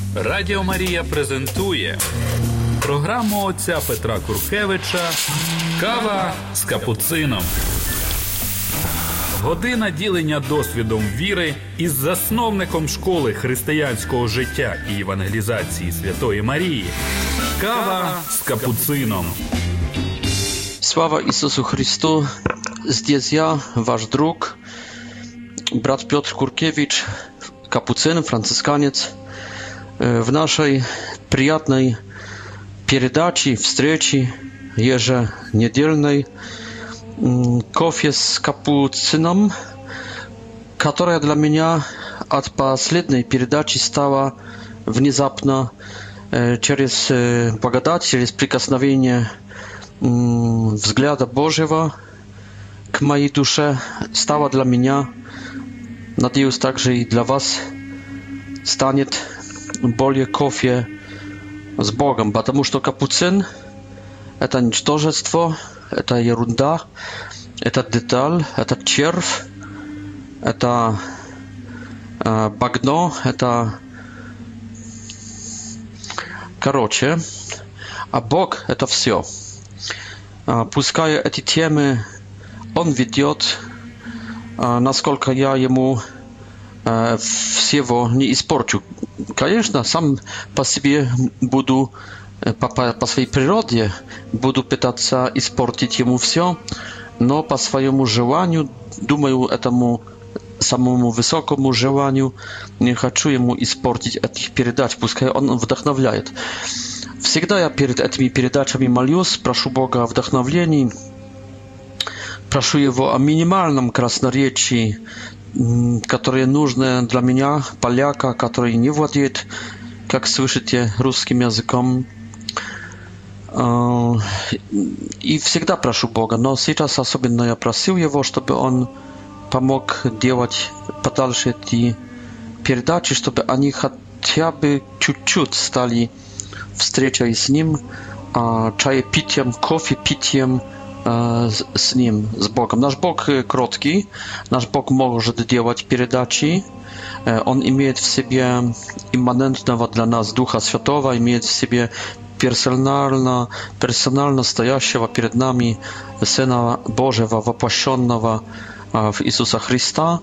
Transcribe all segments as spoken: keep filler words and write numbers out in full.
Радіо Марія презентує програму отця Петра Куркевича «Кава з капуцином». Година ділення досвідом віри із засновником школи християнського життя і евангелізації Святої Марії. «Кава з капуцином». Слава Ісусу Христу! Здесь я, ваш друг, брат Петр Куркевич, капуцин, францисканец. В нашей приятной передаче, встрече еженедельной «Кофе с капуцином», которая для меня от последней передачи стала внезапно через благодать, через прикосновение взгляда Божьего к моей душе, стала для меня, надеюсь, также и для вас, станет более кофе с Богом, потому что капуцин – это ничтожество, это ерунда, это деталь, это червь, это э, багно, это... Короче, а Бог – это все. Э, пускай эти темы Он ведет, э, насколько я Ему э, всего не испорчу. Конечно, сам по себе буду, по, по, по своей природе, буду пытаться испортить ему все, но по своему желанию, думаю, этому самому высокому желанию, не хочу ему испортить этих передач, пускай он вдохновляет. Всегда я перед этими передачами молюсь, прошу Бога о вдохновлении, прошу Его о минимальном красноречии, которые нужны для меня, поляка, который не владеет, как слышите, русским языком. И всегда прошу Бога, но сейчас особенно я просил Его, чтобы Он помог делать подальше эти передачи, чтобы они хотя бы чуть-чуть стали встречей с Ним, чаепитием, кофе-питием с Ним, с Богом. Наш Бог кроткий, наш Бог может делать передачи, Он имеет в себе имманентного для нас Духа Святого, имеет в себе персонально, персонально стоящего перед нами Сына Божьего, воплощенного в Иисуса Христа.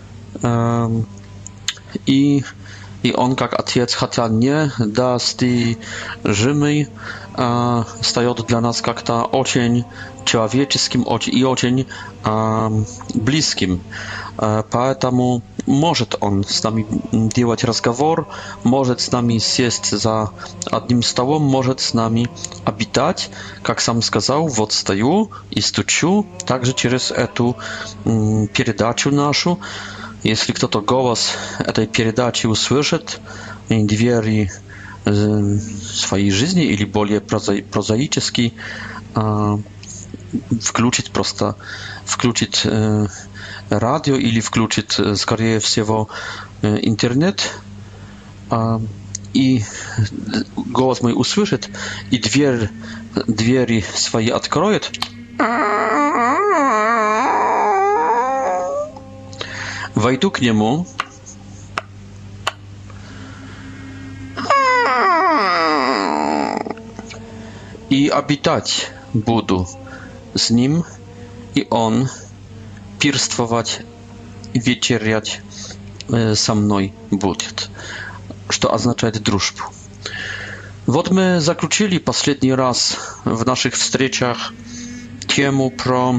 И, и Он, как Отец, хотя не достижимый, стает для нас как-то очень человеческим и очень близким. Поэтому может Он с нами делать разговор, может с нами сесть за одним столом, может с нами обитать, как сам сказал, вот стою и стучу, также через эту передачу нашу. Если кто-то голос этой передачи услышит, двери своей жизни или более прозаически включить просто, включить радио или включить, скорее всего, интернет, и голос мой услышит, и дверь, двери свои откроет, войду к нему, и обитать буду с ним, и он пирствовать, вечерять со мной будет, что означает дружбу. Вот мы заключили последний раз в наших встречах тему про,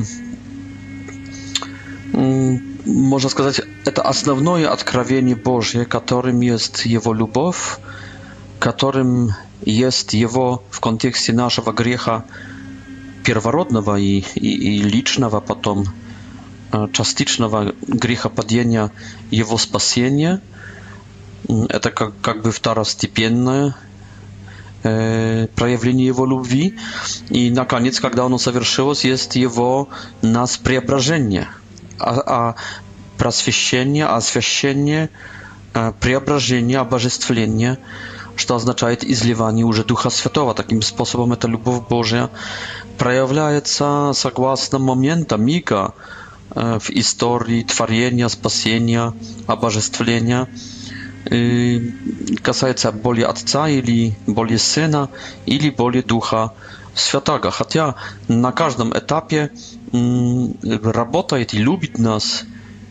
можно сказать, это основное откровение Божье, которым есть Его любовь, которым есть Его в контексте нашего греха первородного и, и, и личного, потом частичного грехопадения, Его спасения. Это как, как бы второстепенное э, проявление Его любви. И, наконец, когда оно совершилось, есть Его нас преображение, а, а просвещение, освящение, э, преображение, обожествление, что означает изливание уже Духа Святого. Таким способом эта любовь Божья проявляется согласно момента, мига в истории творения, спасения, обожествления. касается более Отца или более Сына или более Духа Святого. Хотя на каждом этапе работает и любит нас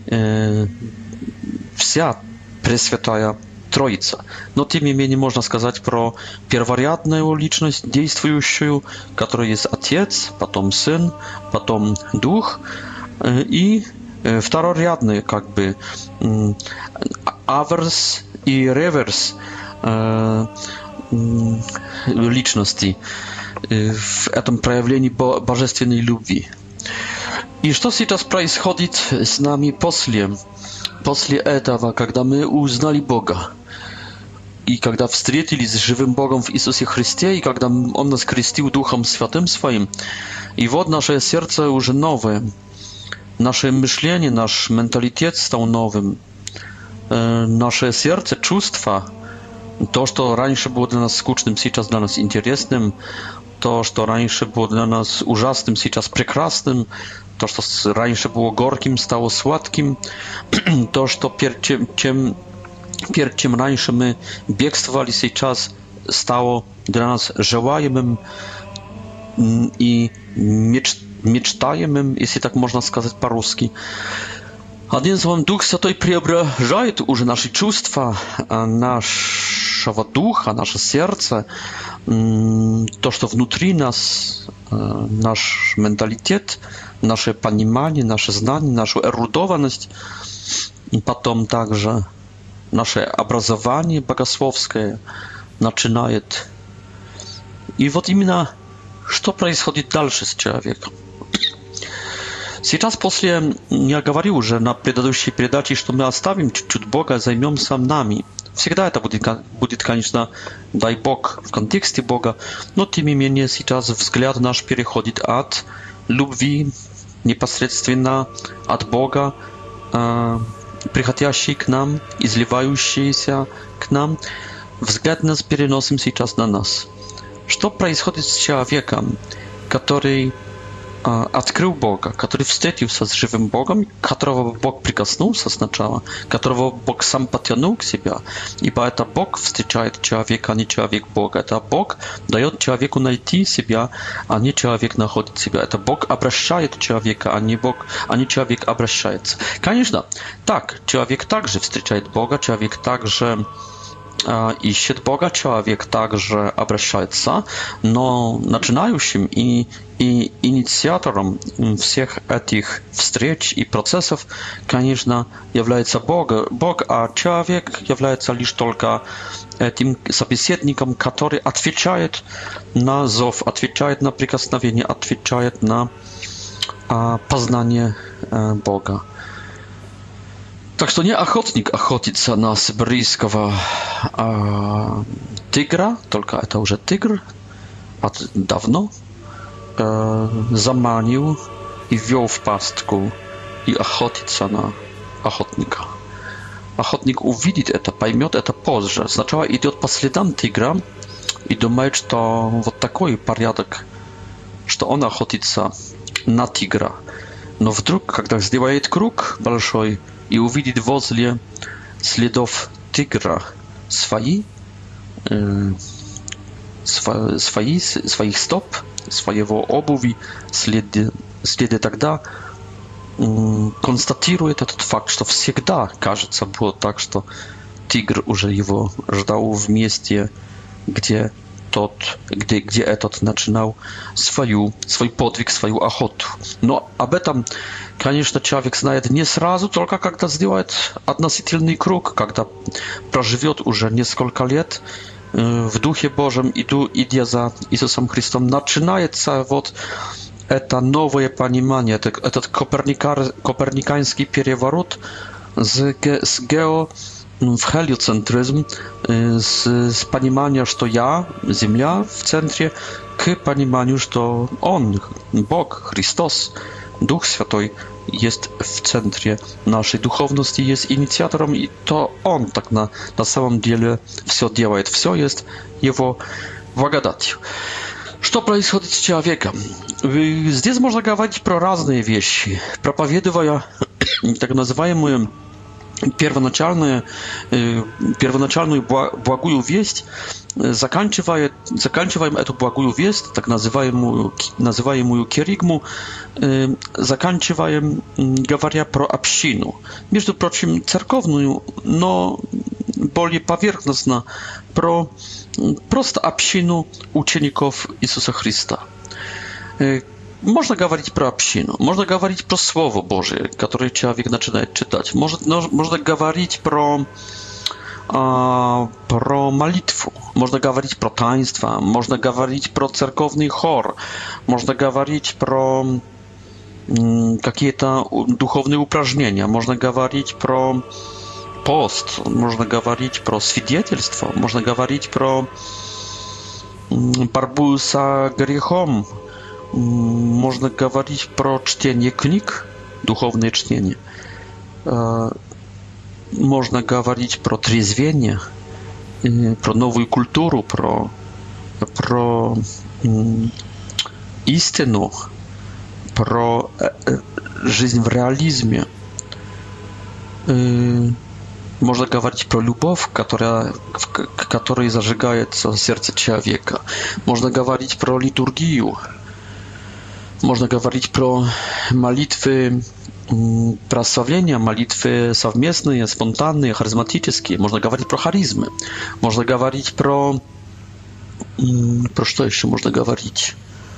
вся Пресвятая Троица. Но тем не менее можно сказать про перворядную личность, действующую, которая есть Отец, потом Сын, потом Дух, и второрядные как бы аверс и реверс личности в этом проявлении божественной любви. И что сейчас происходит с нами после, после этого, когда мы узнали Бога? И когда встретились с живым Богом в Иисусе Христе, и когда Он нас крестил Духом Святым Своим, и вот наше сердце уже новое, наше мышление, наш менталитет стал новым, наше сердце, чувства, то, что раньше было для нас скучным, сейчас для нас интересным, то, что раньше было для нас ужасным, сейчас прекрасным, то, что раньше было горьким, стало сладким, то, что перед чем, чем перед чем раньше мы бегствовали, сейчас стало для нас желаемым и меч, мечтаемым, если так можно сказать по-русски. Одним словом, Дух Святой преображает уже наши чувства, нашего духа, наше сердце, то, что внутри нас, наш менталитет, наше понимание, наше знание, нашу эрудованность, потом также наше образование богословское начинает. И вот именно что происходит дальше с человеком. Сейчас после, я говорил уже на предыдущей передаче, что мы оставим чуть-чуть Бога, займемся нами. Всегда это будет, будет, конечно, дай Бог в контексте Бога, но тем не менее сейчас взгляд наш переходит от любви непосредственно от Бога, э, приходящей к нам, изливающейся к нам. Взгляд нас переносим сейчас на нас. Что происходит с человеком, который открыл Бога, который встретился с живым Богом, которого Бог прикоснулся сначала, которого Бог сам потянул к себе, ибо это Бог встречает человека, а не человек Бога. Это Бог дает человеку найти себя, а не человек находит себя. Это Бог обращает человека, а не Бог, а не человек обращается. Конечно, так, человек также встречает Бога, человек также ищет Бога, человек также обращается, но начинающим и, и инициатором всех этих встреч и процессов, конечно, является Бог, Бог, а человек является лишь только этим собеседником, который отвечает на зов, отвечает на прикосновение, отвечает на а, познание а, Бога. Так что не охотник охотится на сибирского э, тигра, только это уже тигр, от давно э, заманил и ввел в пастку и охотится на охотника. Охотник увидит это, поймет это позже. Сначала идет по следам тигра и думает, что вот такой порядок, что он охотится на тигра. Но вдруг, когда сделает круг большой, и увидит возле следов тигра свои, э, сво, свои, своих стоп, своего обуви, следы, следы тогда э, констатирует этот факт, что всегда, кажется, было так, что тигр уже его ждал в месте, где тот, где, где этот начинал свою, свой подвиг, свою охоту. Но об этом, конечно, человек знает не сразу, только когда сделает относительный круг, когда проживет уже несколько лет э, в Духе Божьем, иду, идя за Иисусом Христом, начинается вот это новое понимание, это, этот коперникар, коперниканский переворот с, с гео в хелиоцентризм, с, с понимания, что я, Земля в центре, к пониманию, что Он, Бог, Христос, Дух Святой есть в центре нашей духовности, есть инициатором, и то Он так на, на самом деле все делает. Все есть Его благодатью. Что происходит с человеком? Здесь можно говорить про разные вещи, проповедуя так называемую первоначальную, первоначальную благую весть, заканчивая, заканчиваем эту благую весть, так называемую, называемую керигму, заканчиваем, говоря про общину. Между прочим, церковную, но более поверхностно, про просто общину учеников Иисуса Христа. Можно говорить про общину, можно говорить про Слово Божие, которое человек начинает читать. Можно, можно говорить про, а, про молитву, можно говорить про таинство, можно говорить про церковный хор, можно говорить про м, какие-то духовные упражнения, можно говорить про пост, можно говорить про свидетельство, можно говорить про м, борьбу с грехом. Можно говорить про чтение книг, духовное чтение. Можно говорить про трезвение, про новую культуру, про, про истину, про жизнь в реализме. Можно говорить про любовь, которая, которая зажигается в сердце человека. Можно говорить про литургию. Можно говорить про молитвы прославления, молитвы совместные, спонтанные, харизматические. Можно говорить про харизмы. Можно говорить про... Про что еще можно говорить?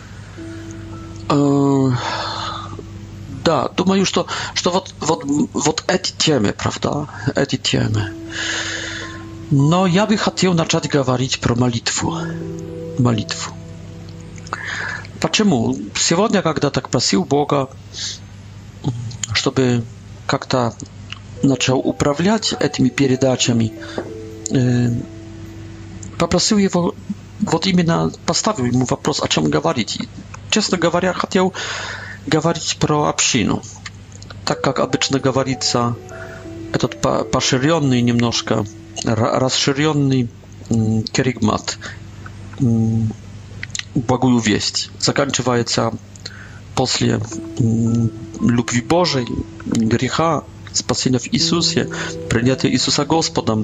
Да, думаю, что, что вот, вот, вот эти темы, правда, эти темы. Но я бы хотел начать говорить про молитву. Молитву. Почему? Сегодня, когда так просил Бога, чтобы как-то начал управлять этими передачами, попросил его, вот именно поставил ему вопрос, о чем говорить. И, честно говоря, хотел говорить про общину. Так как обычно говорится, этот поширенный немножко, расширенный керигмат, благую весть, заканчивается после любви Божией, греха, спасения в Иисусе, принятия Иисуса Господом,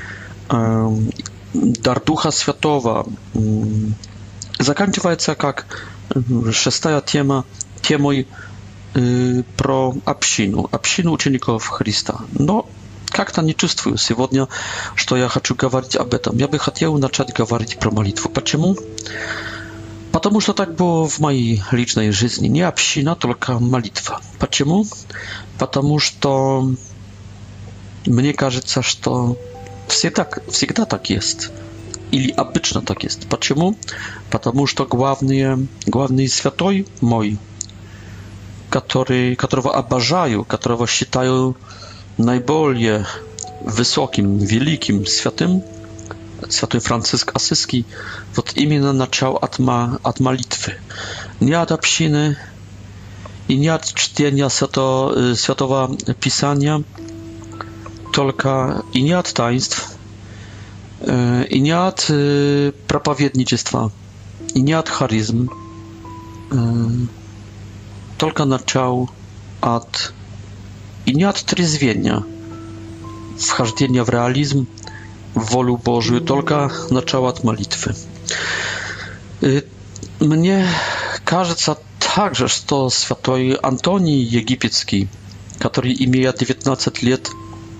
дар Духа Святого, заканчивается как шестая тема, темой про общину, общину учеников Христа. Но как-то не чувствую сегодня, что я хочу говорить об этом. Я бы хотел начать говорить про молитву. Почему? Потому что так было в моей личной жизни. Не община, только молитва. Почему? Потому что мне кажется, что всегда, всегда так есть. Или обычно так есть. Почему? Потому что главный, главный святой мой, который, которого обожаю, которого считаю наиболее высоким, великим, святым, святой Франциск Ассизский, вот именно начал от, от молитвы. Не от общины и не от чтения свято, Святого Писания, только и не от таинств, и не от проповедничества, и не от харизм, только начал от и не от трезвения, вхождения в реализм, в волю Божию, только начал от молитвы. Мне кажется также, что святой Антоний Египетский, который, имея девятнадцать лет,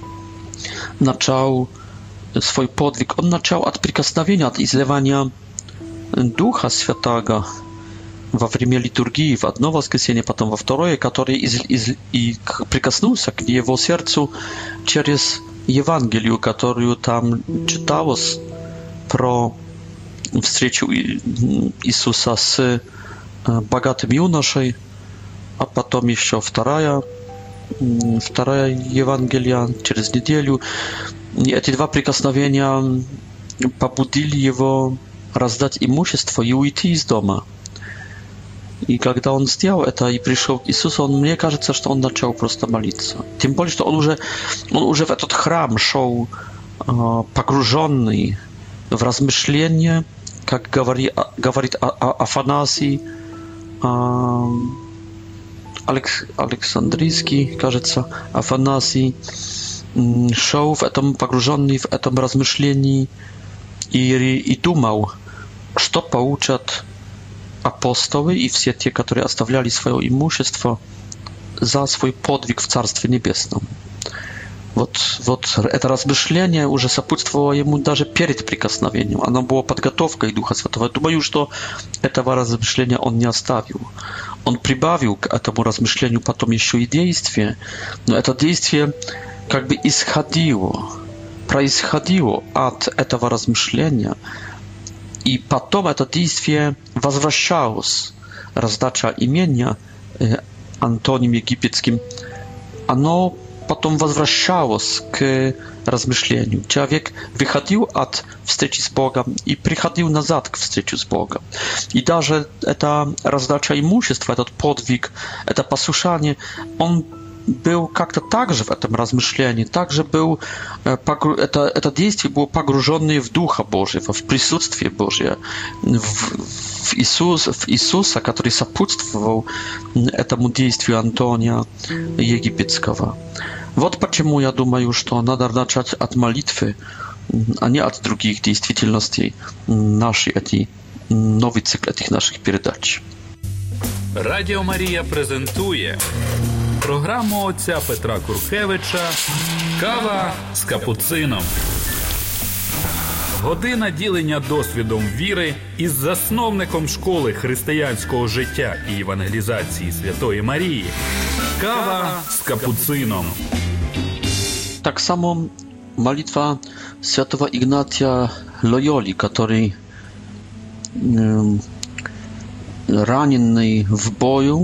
начал свой подвиг, он начал от прикосновения, от изливания Духа Святого во время литургии, в одно воскресенье, потом во второе, который из, из, и прикоснулся к его сердцу через Евангелию, которую там читалось про встречу Иисуса с богатым юношей, а потом еще вторая, вторая Евангелия через неделю. И эти два прикосновения побудили его раздать имущество и уйти из дома. И когда он сделал это и пришел к Иисусу, он, мне кажется, что он начал просто молиться. Тем более, что он уже, он уже в этот храм шел э, погруженный в размышления, как говори, говорит а, а, Афанасий э, Алекс, Александрийский, кажется, Афанасий, шел в этом, погруженный в этом размышлении и, и думал, что получат апостолы и все те, которые оставляли свое имущество за свой подвиг в Царстве Небесном. Вот, вот это размышление уже сопутствовало ему даже перед прикосновением. Оно было подготовкой Духа Святого. Я думаю, что этого размышления он не оставил. Он прибавил к этому размышлению потом еще и действие, но это действие как бы исходило, происходило от этого размышления, и потом это действие возвращалось. Раздача имения Антонием Египетским, оно потом возвращалось к размышлению. Человек выходил от встречи с Богом и приходил назад к встрече с Богом. И даже эта раздача имущества, этот подвиг, это послушание, он был как-то также в этом размышлении, также был, это, это действие было погруженное в Духа Божьего, в присутствие Божье, в, в, Иисус, в Иисуса, который сопутствовал этому действию Антония Египетского. Вот почему я думаю, что надо начать от молитвы, а не от других действительностей нашей, эти, новый цикл этих наших передач. Радіо Марія презентує програму отця Петра Куркевича «Кава з капуцином». Година ділення досвідом віри із засновником школи християнського життя і евангелізації Святої Марії. Кава з капуцином. Так само молитва святого Игнатия Лойоли, который э, раненый в бою,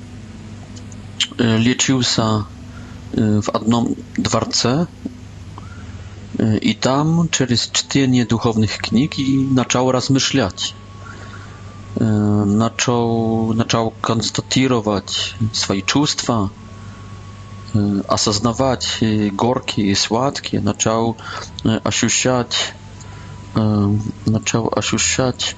э, лечился э, в одном дворце, э, и там через чтение духовных книг и начал размышлять. Начал, начал констатировать свои чувства, осознавать горькие и сладкие, начал ощущать, начал ощущать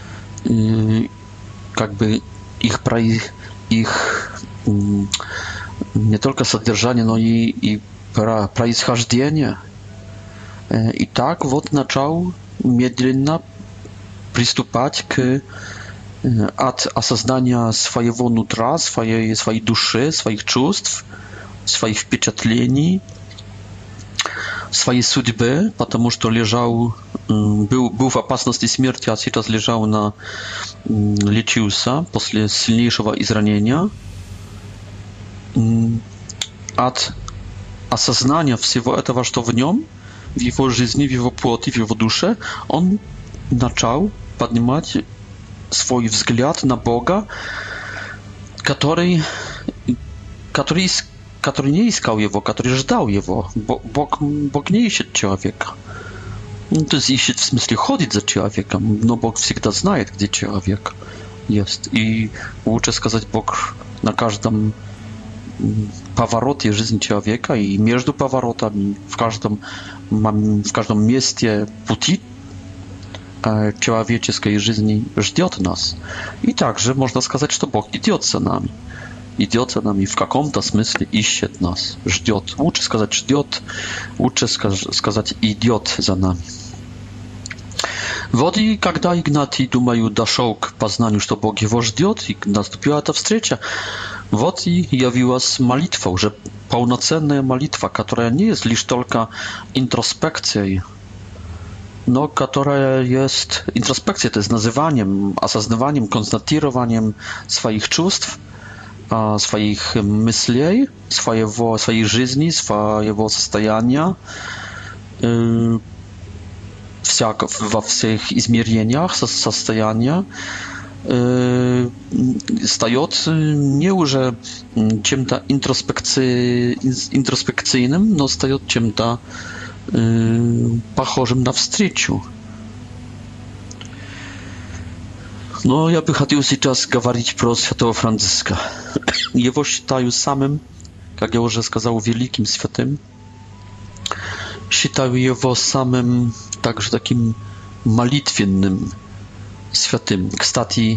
как бы их, их не только содержание, но и, и происхождение. И так вот начал медленно приступать к от осознания своего нутра, своей, своей души, своих чувств, своих впечатлений, своей судьбы, потому что лежал, был, был в опасности смерти, а сейчас лежал на, лечился после сильнейшего изранения. От осознания всего этого, что в нем, в его жизни, в его плоти, в его душе, он начал поднимать свой взгляд на Бога, который, который, который не искал его, который ждал его. Бог, Бог не ищет человека. Ну, то есть ищет, в смысле, ходит за человеком, но Бог всегда знает, где человек есть. И лучше сказать, Бог на каждом повороте жизни человека и между поворотами, в каждом, в каждом месте пути человеческой жизни ждет нас. И также можно сказать, что Бог идет за нами. Идет за нами, в каком-то смысле ищет нас, ждет. Лучше сказать ждет, лучше сказать идет за нами. Вот и когда Игнатий, думаю, дошел к познанию, что Бог его ждет, и наступила эта встреча, вот и явилась молитва, уже полноценная молитва, которая не есть лишь только интроспекцией, но которая есть интроспекцией, то есть называнием, осознаванием, констатированием своих чувств, своих мыслей, своего, своей жизни, своего состояния, всяко, во всех измерениях состояния, стает не уже чем-то интроспекци... интроспекционным, но стает чем-то похожим на встречу. Но я бы хотел сейчас говорить про святого Франциска. Его считаю самым, как я уже сказал, великим святым. Считаю его самым также таким молитвенным святым. Кстати,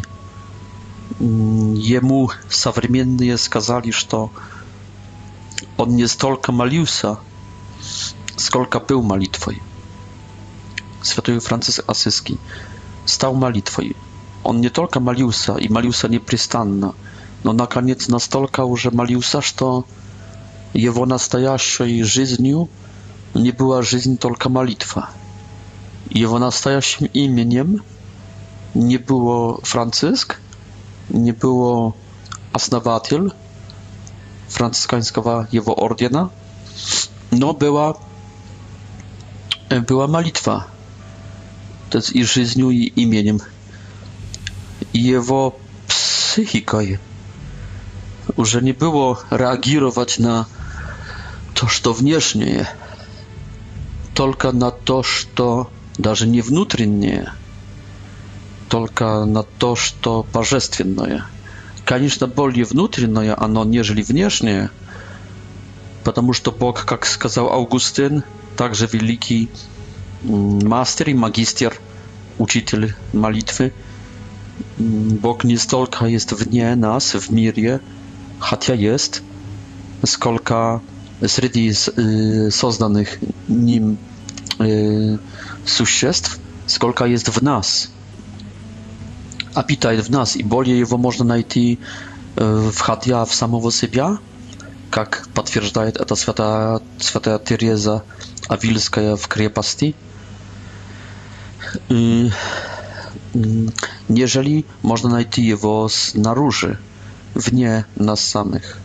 ему современные сказали, что он не столько молился, сколько был молитвой. Святой Франциск Ассизский стал молитвой. Он не только молился, и молился непрестанно, но, наконец, настолько уже молился, что его настоящей жизнью не была жизнь только молитва. Его настоящим именем не было Франциск, не было основатель францисканского его ордена, но была, была молитва, то есть и жизнью, и именем. И его психикой уже не было реагировать на то, что внешнее, только на то, что даже не внутреннее, только на то, что божественное. Конечно, более внутреннее оно, нежели внешнее, потому что Бог, как сказал Августин, также великий мастер и магистр, учитель молитвы, Бог не столько есть вне нас, в мире, хотя есть, сколько среди созданных ним существ, сколько есть в нас. Обитает в нас, и более его можно найти, входя в самого себя, как подтверждает это святая, святая Тереза Авильская в крепости, нежели можно найти его снаружи, вне нас самых.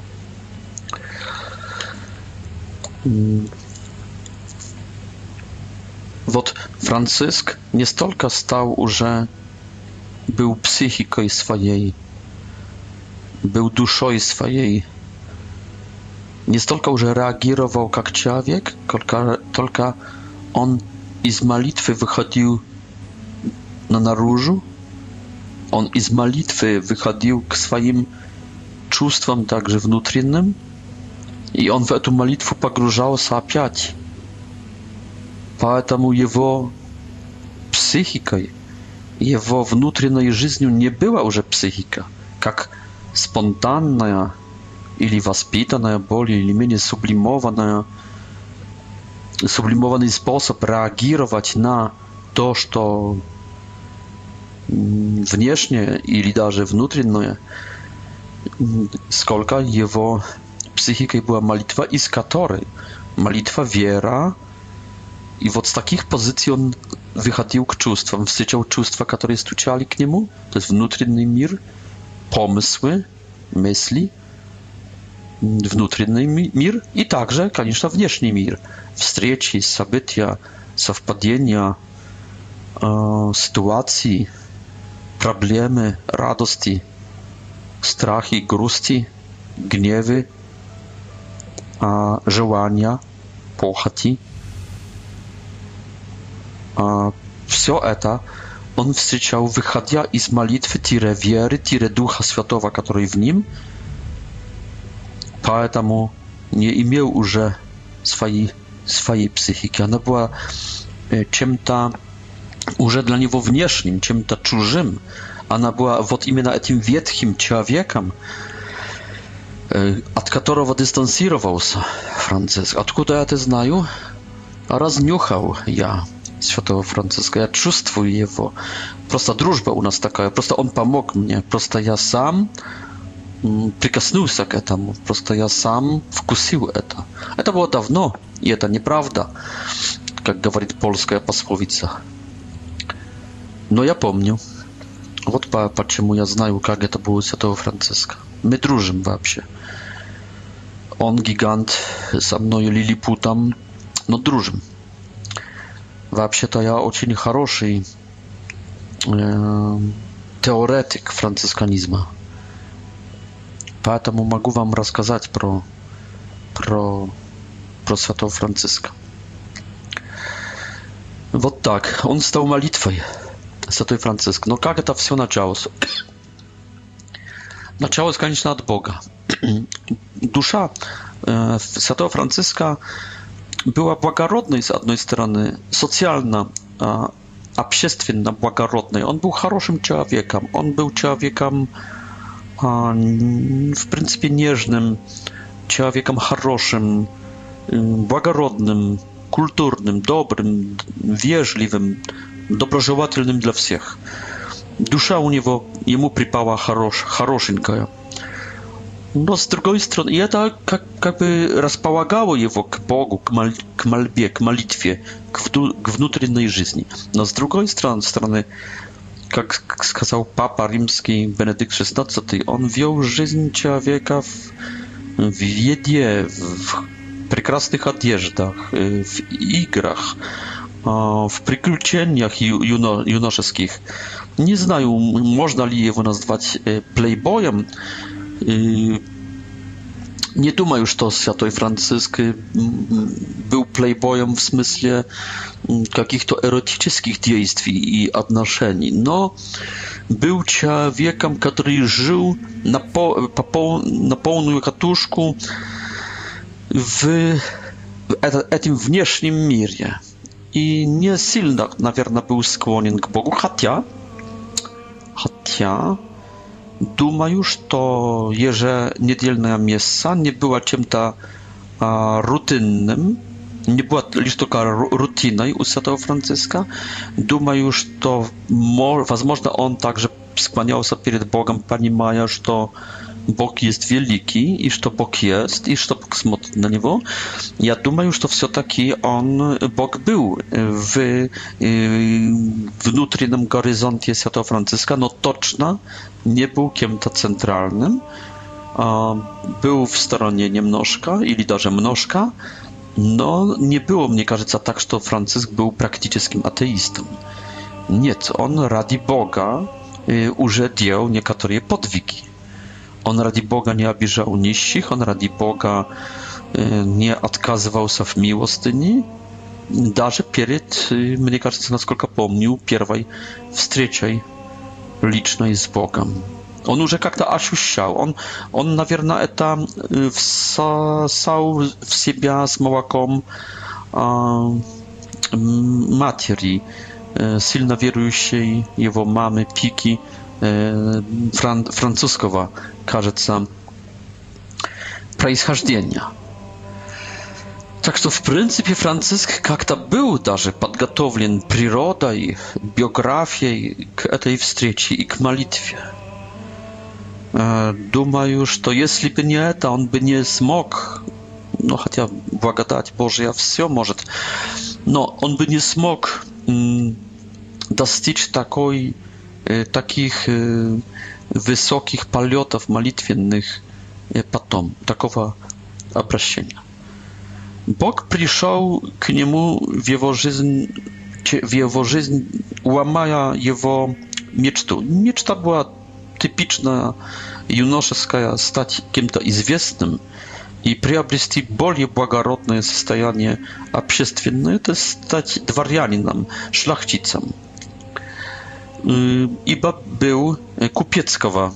Вот Франциск не столько стал уже, был психикой своей, был душой своей, не столько уже реагировал как человек, только, только он из молитвы выходил на наружу, он из молитвы выходил к своим чувствам также внутренним, и он в эту молитву погружался опять. Поэтому его психикой, его внутренней жизнью не была уже психика, как спонтанная или воспитанная, более или менее сублимованная, сублимованный способ реагировать на то, что внешнее или даже внутреннее, сколько его психикой была молитва, из которой молитва вера. И вот с таких позиций он выходил к чувствам, встречал чувства, которые стучали к нему, то есть внутренний мир, помыслы, мысли, внутренний мир и также, конечно, внешний мир, встречи, события, совпадения, э, ситуации, проблемы, радости, страхи, грусти, гневы, э, желания, похоти. Все это он встречал, выходя из молитвы, тире веры, тире Духа Святого, который в ним, поэтому не имел уже своей, своей психики. Она была чем-то уже для него внешним, чем-то чужим. Она была вот именно этим ветхим человеком, от которого дистанцировался Франциск. Откуда я это знаю? Разнюхал я Святого Франциска, я чувствую его. Просто дружба у нас такая, просто он помог мне, просто я сам прикоснулся к этому, просто я сам вкусил это. Это было давно, и это неправда, как говорит польская пословица. Но я помню. Вот почему я знаю, как это было у Святого Франциска. Мы дружим вообще. Он гигант, со мной лилипутом, но дружим. Вообще-то я очень хороший э, теоретик францисканизма, поэтому могу вам рассказать про, про, про Святого Франциска. Вот так, он стал молитвой, Святой Франциск. Но как это все началось? Началось, конечно, от Бога. Душа э, Святого Франциска была благородной, с одной стороны, социально, э, общественно благородной. Он был хорошим человеком. Он был человеком, э, в принципе, нежным, человеком хорошим, благородным, культурным, добрым, вежливым, доброжелательным для всех. Душа у него, ему припала хорош, хорошенькая. Но с другой стороны, и это как, как бы располагало его к Богу, к, моль, к мольбе, к молитве, к, вду, к внутренней жизни. Но с другой стороны, как сказал Папа Римский Бенедикт шестнадцатый, он вел жизнь человека в, в еде, в прекрасных одеждах, в играх, в приключениях юно, юношеских. Не знаю, можно ли его назвать плейбоем. Не думаю, что Святой Франциск был плейбоем в смысле каких-то эротических действий и отношений, но был человеком, который жил на, пол, по пол, на полную катушку в этом внешнем мире и не сильно, наверное, был склонен к Богу, хотя, хотя думаю, что еженедельная месса не была чем-то а, рутинным, не была лишь только рутиной у Святого Франциска. Думаю, что, возможно, он также склонялся перед Богом, понимая, что Бог есть великий, и что Бог есть, и что Бог смотрит на него. Я думаю, что все-таки он, Бог был в внутреннем горизонте Святого Франциска, но точно не был кем-то центральным. Был в стороне немножко, или даже множко, но не было, мне кажется, так, что Франциск был практическим атеистом. Нет, он ради Бога уже делал некоторые подвиги. Он ради Бога не обижал нищих, он ради Бога не отказывался в милостыне, даже перед, мне кажется, насколько помню, первой встречей личной с Богом. Он уже как-то ощущал, он, он наверное, это всосал в себя с молоком э, матери, э, сильно верующей его мамы Пики, Фран, французского, кажется, происхождения. Так что, в принципе, Франциск как-то был даже подготовлен природой, биографией к этой встрече и к молитве. Думаю, что если бы не это, он бы не смог, ну, хотя благодать Божья все может, но он бы не смог м, достичь такой таких высоких полетов молитвенных потом, такого обращения. Бог пришел к нему в его жизнь, в его жизнь, ломая его мечту. Мечта была типичная юношеская, стать кем-то известным и приобрести более благородное состояние общественное, это стать дворянином, шляхтицем. Ибо был купецкого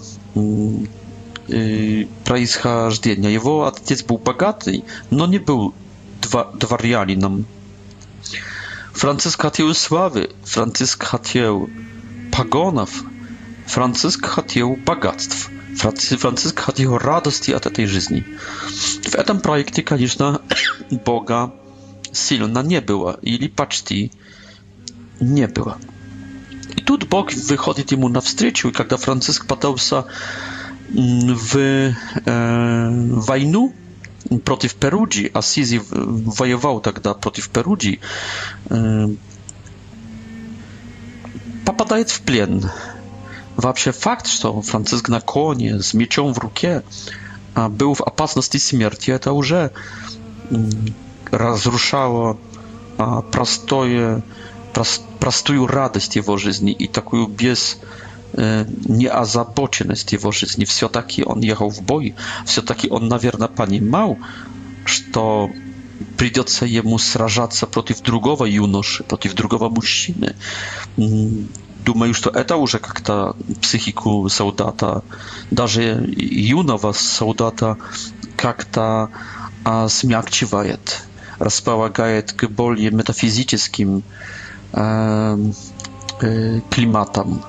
происхождения. Его отец был богатый, но не был дворянином. Франциск хотел славы, Франциск хотел погонов, Франциск хотел богатств, Франциск хотел радости от этой жизни. В этом проекте, конечно, Бога сильно не было, или почти не было. И тут Бог выходит ему навстречу, и когда Франциск подался в э, войну против Перуджи, Ассизи воевал тогда против Перуджи, э, попадает в плен. Вообще факт, что Франциск на коне, с мечом в руке, был в опасности смерти, это уже разрушало простое простую радость его жизни и такую без э, неозабоченность его жизни. Все-таки он ехал в бой, все-таки он, наверное, понимал, что придется ему сражаться против другого юноши, против другого мужчины. Думаю, что это уже как-то психику солдата, даже юного солдата, как-то а, смягчивает, располагает к более метафизическим климатом,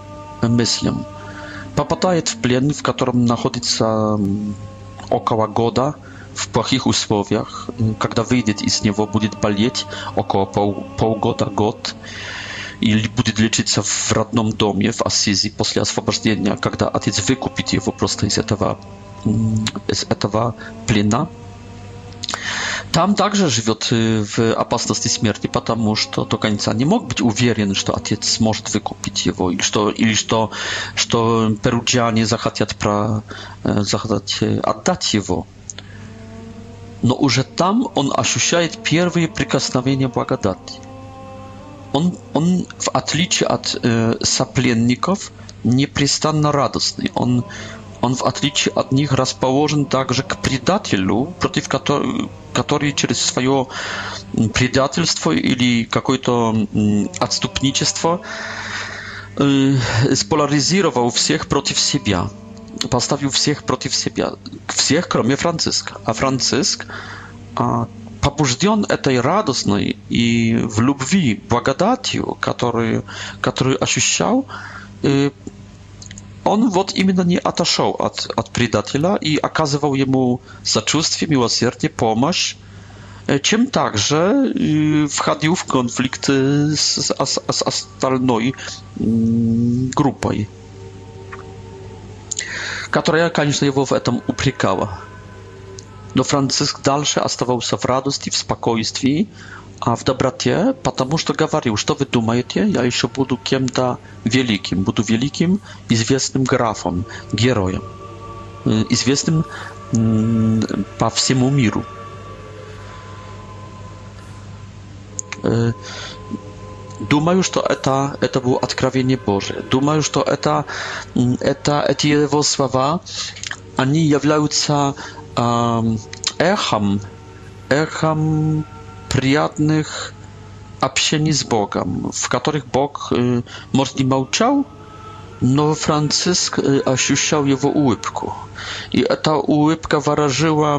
мыслям. Попадает в плен, в котором находится около года, в плохих условиях, когда выйдет из него, будет болеть около пол, полгода, год, или будет лечиться в родном доме в Ассизи после освобождения, когда отец выкупит его просто из этого, из этого плена. Там также живет в опасности смерти, потому что до конца не мог быть уверен, что отец сможет выкупить его, или что, или что, что перуджане захотят, про, захотят отдать его. Но уже там он ощущает первые прикосновения благодати. Он, он в отличие от э, сопленников, непрестанно радостный. Он, он в отличие от них расположен также к предателю, против которого, который через свое предательство или какое-то отступничество э, споляризировал всех против себя, поставил всех против себя, всех, кроме Франциска. А Франциск, а, побужден этой радостной и в любви благодатью, которую, которую ощущал, э, он вот именно не отошел от, от предателя и оказывал ему сочувствие, милосердие, помощь, чем также э, входил в конфликт с, с, с остальной м, группой, которая, конечно, его в этом упрекала. Но Франциск дальше оставался в радости, в спокойствии, а в доброте, потому что говорил, что вы думаете, я еще буду кем-то великим, буду великим, известным графом, героем, известным по всему миру. Думаю, что это, это было откровение Божие. Думаю, что это, это, эти его слова, они являются эхом, эхом приятных общений с Богом, в которых Бог, может, и молчал, но Франциск ощущал его улыбку. И эта улыбка выражала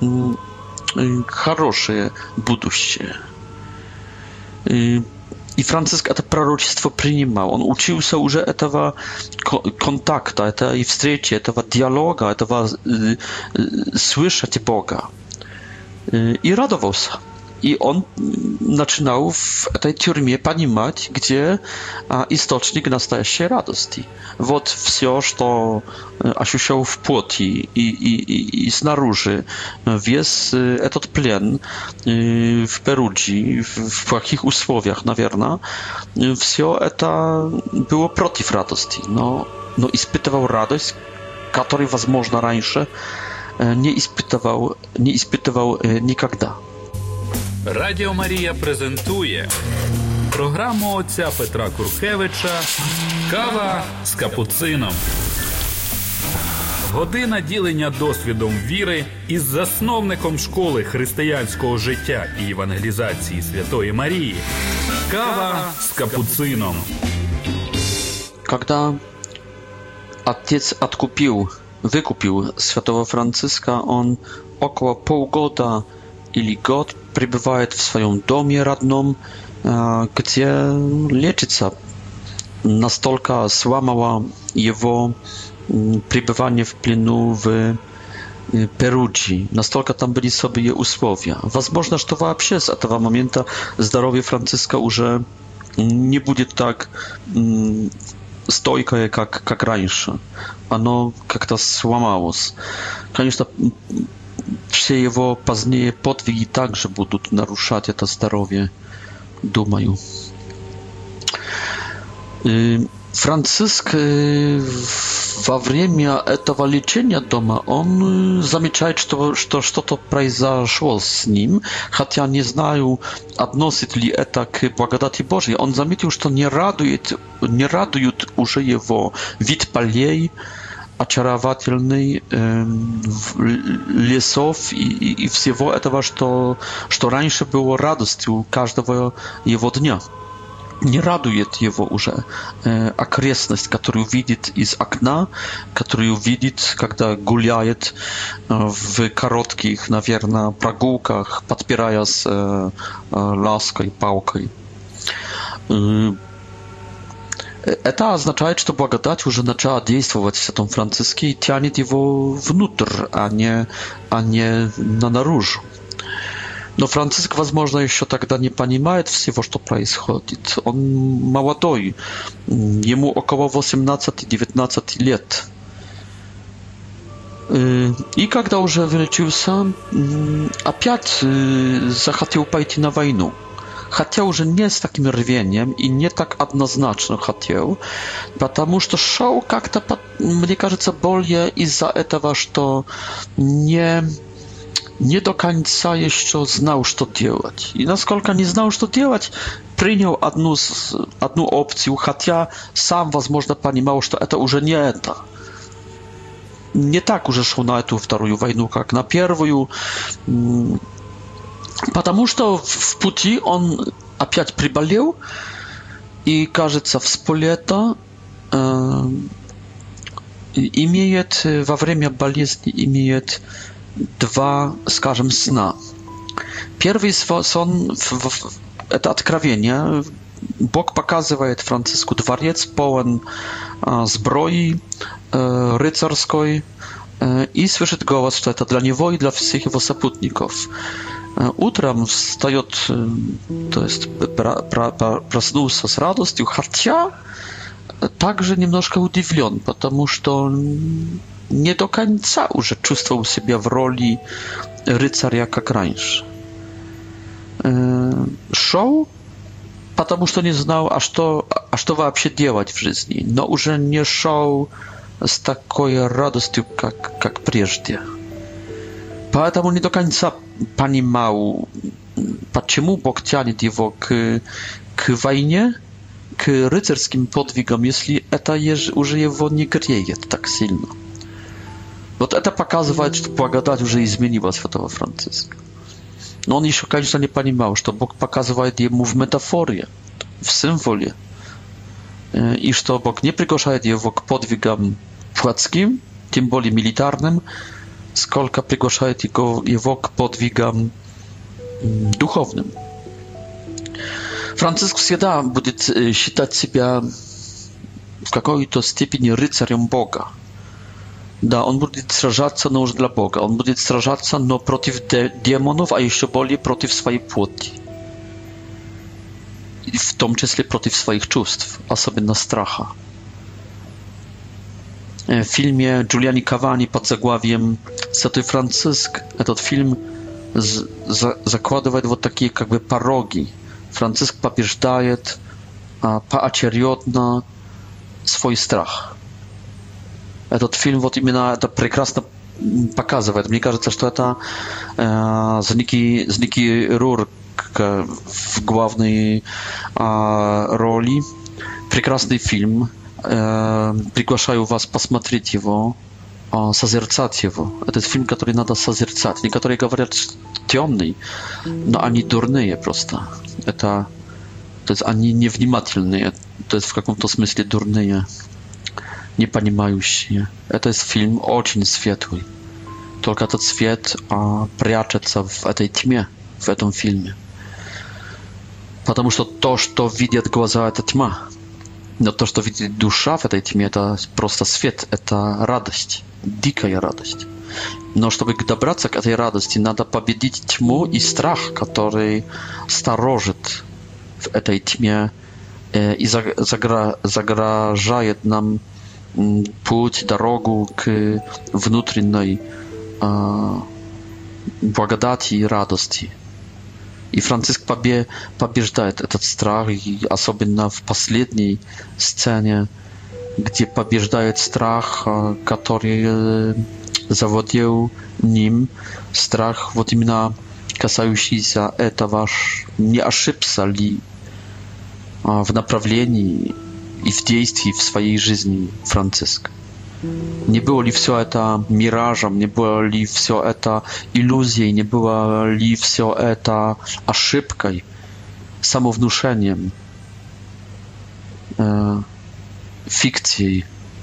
хорошее будущее. И Франциск это пророчество принимал. Он учился уже этого контакта, этой встречи, этого диалога, этого э, э, слышать Бога. Э, и радовался. И он начинал в этой тюрьме понимать, где а, источник настоящей радости. Вот все, что э, ощущал в плоти и, и, и, и снаружи, весь э, этот плен э, в Перуджи, в, в плохих условиях, наверное, э, все это было против радости, но, но испытывал радость, которую, возможно, раньше э, не испытывал, не испытывал э, никогда. Радіо Марія презентує програму отця Петра Куркевича «Кава з капуцином». Година ділення досвідом віри із засновником школи християнського життя і евангелізації Святої Марії. «Кава з капуцином». Когда отец откупил, выкупил святого Франциска, он около полгода или год пребывает в своем доме родном, где лечится. Настолько сломало его пребывание в плену в Перуджи, настолько там были особые условия. Возможно, что вообще с этого момента здоровье Франциска уже не будет так стойкое, как, как раньше. Оно как-то сломалось. Конечно, все его позднее подвиги также будут нарушать это здоровье, думаю. Франциск во время этого лечения дома, он замечает, что, что что-то произошло с ним, хотя не знаю, относит ли это к благодати Божьей. Он заметил, что не радует, не радует уже его вид полей, очаровательный э, лесов и, и, и всего этого, что, что раньше было радостью каждого его дня. Не радует его уже э, окрестность, которую видит из окна, которую видит, когда гуляет э, в коротких, наверное, прогулках, подпираясь э, э, лаской, палкой. Э, Это означает, что благодать уже начала действовать в Святом Франциске и тянет его внутрь, а не, а не на наружу. Но Франциск, возможно, еще тогда не понимает всего, что происходит. Он молодой, ему около восемнадцати-девятнадцати лет. И когда уже вылечился, опять захотел пойти на войну. Хотя уже не с таким рвением и не так однозначно хотел, потому что шел как-то, мне кажется, более из-за этого, что не, не до конца еще знал, что делать. И насколько не знал, что делать, принял одну, одну опцию, хотя сам, возможно, понимал, что это уже не это. Не так уже шел на эту вторую войну, как на первую. Потому что в пути он опять приболел, и, кажется, в Сполетто э, имеет, во время болезни имеет два, скажем, сна. Первый сон, это откровение. Бог показывает Франциску дворец, полон э, сброи э, рыцарской, э, и слышит голос, что это для него и для всех его сопутников. Утром встает, то есть проснулся с радостью, хотя также немножко удивлен, потому что не до конца уже чувствовал себя в роли рыцаря, как раньше. Шел, потому что не знал, а что, а что вообще делать в жизни, но уже не шел с такой радостью, как, как прежде. Поэтому не до конца понимал, почему Бог тянет его к, к войне, к рыцарским подвигам, если это уже его не греет так сильно. Вот это показывает, что благодать уже изменила Святого Франциска. Но он еще, конечно, не понимал, что Бог показывает ему в метафоре, в символе, и что Бог не приглашает его к подвигам плотским, тем более милитарным, сколько приглашает его, его к подвигам духовным. Франциск всегда будет считать себя в какой-то степени рыцарем Бога. Да, он будет сражаться, но уже для Бога. Он будет сражаться, но против демонов, а еще более против своей плоти. И в том числе против своих чувств, особенно страха. В фильме Giuliani Cavani под заглавием «Святой Франциск» этот фильм за закладывает вот такие как бы пороги. Франциск побеждает а, поочередно свой страх. Этот фильм вот именно это прекрасно показывает. Мне кажется, что это э, Зники, Зники Рурк в главной э, роли. Прекрасный фильм. Приглашаю вас посмотреть его, созерцать его. Это фильм, который надо созерцать. Некоторые говорят, что темный, но они дурные просто. Это, то есть они невнимательные, то есть в каком-то смысле дурные, не понимающие. Это фильм очень светлый. Только этот свет а, прячется в этой тьме, в этом фильме. Потому что то, что видят глаза, это тьма. Но то, что видит душа в этой тьме, это просто свет, это радость, дикая радость. Но чтобы добраться к этой радости, надо победить тьму и страх, который сторожит в этой тьме э, и загра загрожает нам путь, дорогу к внутренней э, благодати и радости. И Франциск побе побеждает этот страх, и особенно в последней сцене, где побеждает страх, который завладел ним, страх вот именно касающийся этого, не ошибся ли в направлении и в действии в своей жизни Франциск. Не было ли все это миражем, не было ли все это иллюзией, не было ли все это ошибкой, самовнушением, э, фикцией.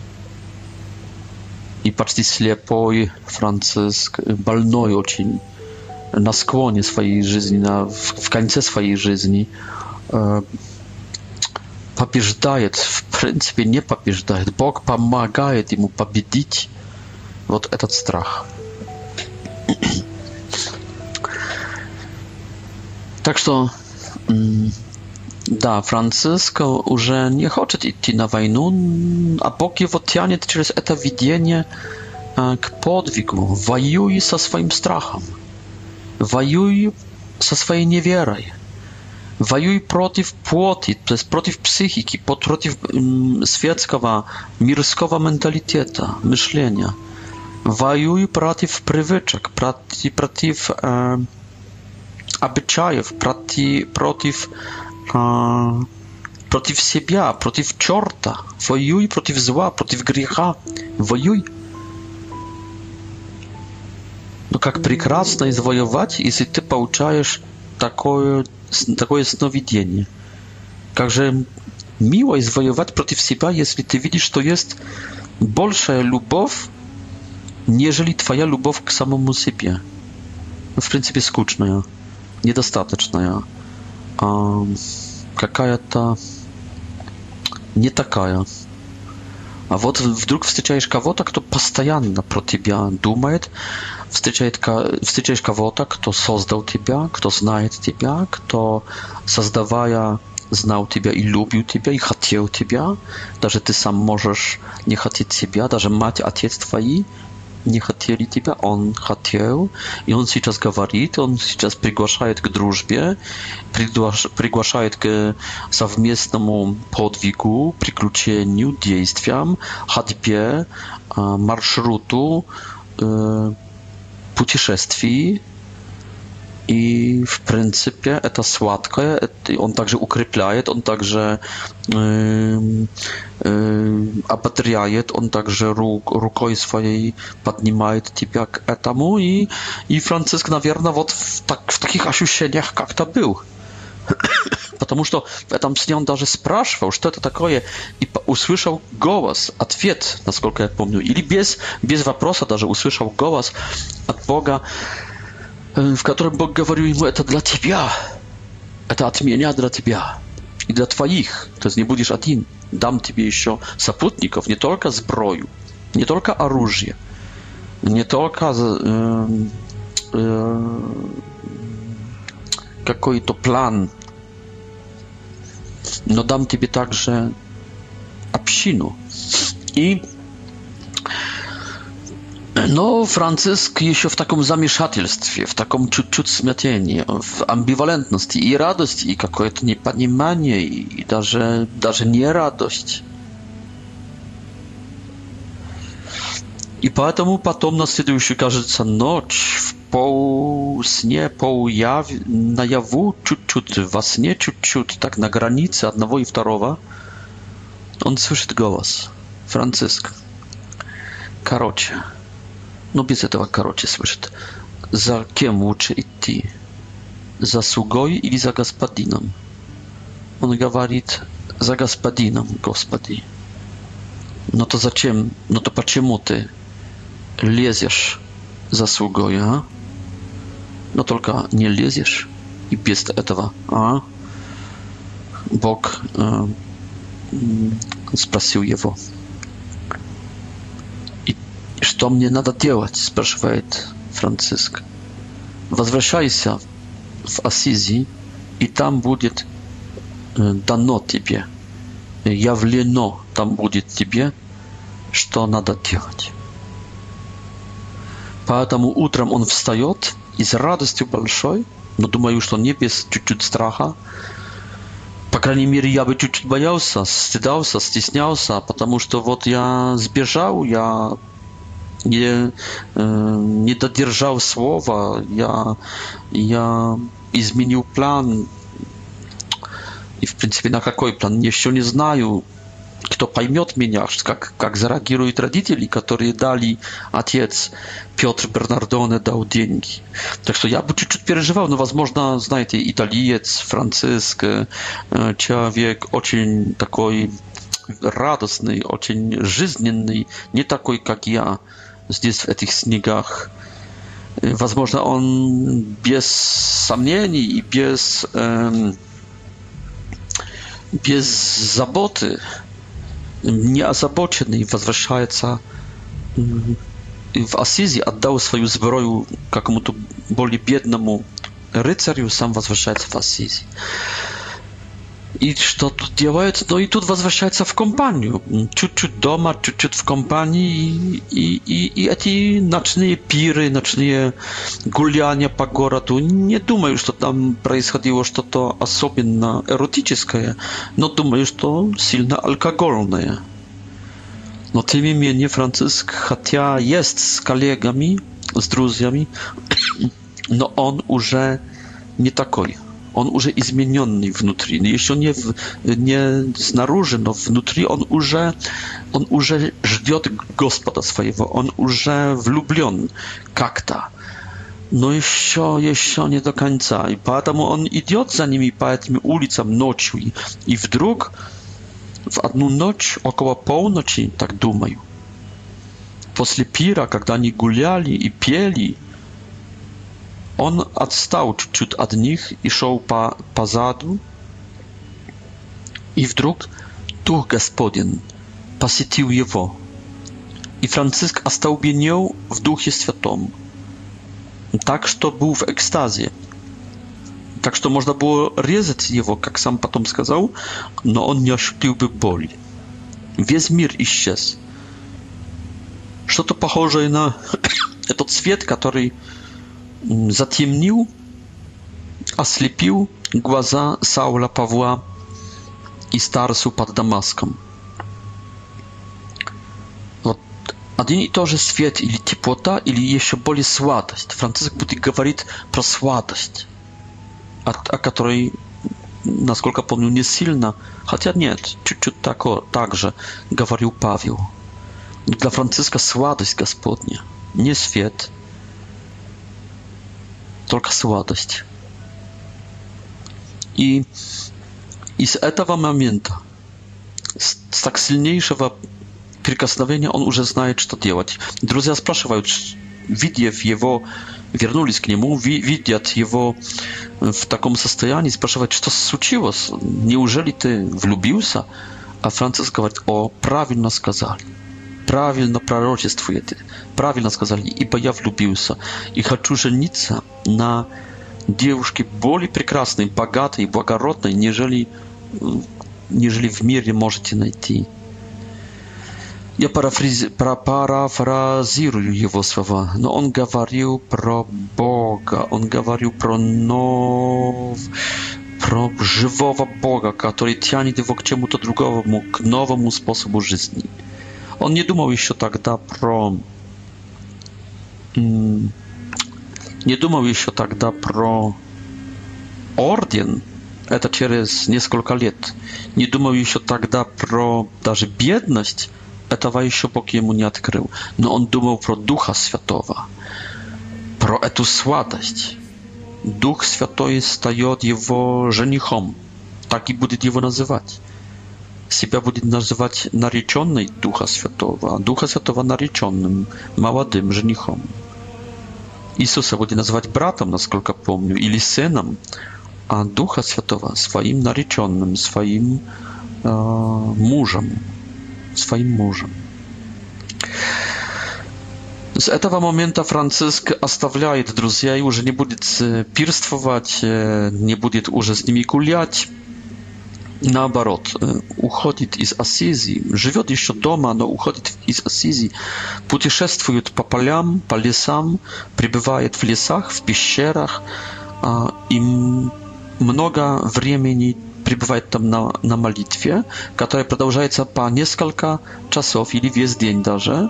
И почти слепой Франциск, больной очень, на склоне своей жизни, на, в, в конце своей жизни, э, побеждает, в принципе не побеждает. Бог помогает ему победить вот этот страх. Так что, да, Франциск уже не хочет идти на войну, а Бог его тянет через это видение к подвигу. Воюй со своим страхом. Воюй со своей неверой. Воюй против плоти, то есть против психики, против светского, мирского менталитета, мышления. Воюй против привычек, против, против э, обычаев, против, против, э, против себя, против черта. Воюй против зла, против греха. Воюй. Но как прекрасно извоевать, если ты получаешь такое, такое сновидение. Как же мило извоевать против себя, если ты видишь, что есть большая любовь, нежели твоя любовь к самому себе. В принципе, скучная, недостаточная, а какая-то не такая. А вот вдруг встречаешь кого-то, кто постоянно про тебя думает, встречает, встречаешь кого-то, кто создал тебя, кто знает тебя, кто, создавая, знал тебя и любил тебя, и хотел тебя. Даже ты сам можешь не хотеть себя, даже мать, отец твои не хотели тебя, он хотел, и он сейчас говорит, он сейчас приглашает к дружбе, приглаш, приглашает к совместному подвигу, приключению, действиям, ходьбе, маршруту, путешествий. И, в принципе, это сладкое, это, он также укрепляет, он также э, э, ободряет, он также рук, рукой своей поднимает тебя к этому. И, и Франциск, наверное, вот в, так, в таких ощущениях как-то был. Потому что в этом сне он даже спрашивал, что это такое, и услышал голос, ответ, насколько я помню, или без, без вопроса даже услышал голос от Бога, в котором Бог говорил ему: это для тебя, это от меня для тебя и для твоих, то есть не будешь один, дам тебе еще сопутников, не только зброю, не только оружие, не только э, э, какой-то план, но дам тебе также общину. И Но Франциск еще в таком замешательстве, в таком чуть-чуть смятении, в амбивалентности и радости, и какое-то непонимание, и даже, даже не радость. И поэтому потом на следующую, кажется, ночь, в полусне, полуяв, наяву, чуть-чуть, во сне чуть-чуть, так на границе одного и второго, он слышит голос. Франциск. Короче. Но без этого, короче, слышит. За кем лучше идти? За слугой или за господином? Он говорит: за господином, Господи. Но то зачем? Но то почему ты лезешь за слугой, а? Но только не лезешь и без этого, а? Бог э, спросил его. Что мне надо делать? Спрашивает Франциск. Возвращайся в Ассизи, и там будет дано тебе, явлено там будет тебе, что надо делать. Поэтому утром он встает и с радостью большой, но думаю, что не без чуть-чуть страха. По крайней мере, я бы чуть-чуть боялся, стыдался, стеснялся, потому что вот я сбежал, я не, не додержал слова, я, я изменил план. И, в принципе, на какой план? Еще не знаю, кто поймет меня, как, как зареагируют родители, которые дали, отец Петр Бернардоне дал деньги. Так что я бы чуть-чуть переживал, но, возможно, знаете, итальянец, Франциск, человек очень такой радостный, очень жизненный, не такой, как я здесь, в этих снегах. Возможно, он без сомнений и без... Эм, без заботы, неозабоченный, возвращается в Ассизи, отдал свою зброю какому-то более бедному рыцарю, сам возвращается в Ассизи. И что тут делает? Ну и тут возвращается в компанию. Чуть-чуть дома, чуть-чуть в компании. И, и, и эти ночные пиры, ночные гуляния по городу. Не думаю, что там происходило что-то особенно эротическое, но думаю, что сильно алкогольное. Но тем не менее Франциск, хотя есть с коллегами, с друзьями, но он уже не такой. Он уже измененный внутри, еще не, в, не снаружи, но внутри он уже, он уже ждет Господа своего, он уже влюблен как-то, но еще, еще не до конца. И поэтому он идет за ними по этим улицам ночью, и, и вдруг в одну ночь, около полночи, так думаю, после пира, когда они гуляли и пели, он отстал чуть-чуть от них и шел по, позаду, и вдруг Дух Господень посетил его, и Франциск остолбенел в Духе Святом, так что был в экстазе, так что можно было резать его, как сам потом сказал, но он не ощутил бы боли. Весь мир исчез. Что-то похожее на этот свет, который затемнил, ослепил глаза Саула Павла и Старцу под Дамаском. Вот один и тот же свет или теплота, или еще более сладость. Франциск будет говорить про сладость, о, о которой, насколько помню, не сильно, хотя нет, чуть-чуть так, так же говорил Павел. Для Франциска сладость Господня, не свет, только сладость. И из этого момента, с, с так сильнейшего прикосновения, он уже знает, что делать. Друзья спрашивают, видев его, вернулись к нему, ви, видят его в таком состоянии, спрашивают, что случилось, неужели ты влюбился? А Франциск говорит: о, правильно сказали. Правильно пророчествуете, правильно сказали, ибо я влюбился и хочу жениться на девушке более прекрасной, богатой, благородной, нежели, нежели в мире можете найти. Я парафрази, парафразирую его слова, но он говорил про Бога, он говорил про нов, про живого Бога, который тянет его к чему-то другому, к новому способу жизни. Он не думал еще тогда про... Не думал еще тогда про орден. Это через несколько лет. Не думал еще тогда про даже бедность. Этого еще Бог ему не открыл. Но он думал про Духа Святого. Про эту сладость. Дух Святой стает его женихом. Так и будет его называть. Себя будет называть нареченной Духа Святого, а Духа Святого нареченным, молодым женихом. Иисуса будет называть братом, насколько помню, или сыном, а Духа Святого своим нареченным, своим э, мужем, своим мужем. С этого момента Франциск оставляет друзей, уже не будет пирствовать, не будет уже с ними гулять. Наоборот, уходит из Ассизи, живет еще дома, но уходит из Ассизи, путешествует по полям, по лесам, пребывает в лесах, в пещерах, и много времени пребывает там на, на молитве, которая продолжается по несколько часов или весь день даже,